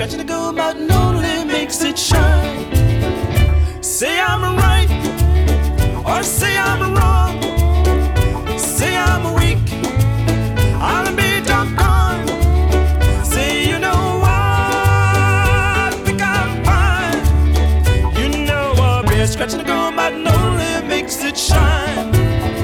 scratching the gold button only makes it shine. Say I'm right or say I'm wrong. Say I'm weak, I'll be doggone. Say you know what, think I'm fine. You know what, scratching the gold button only makes it shine.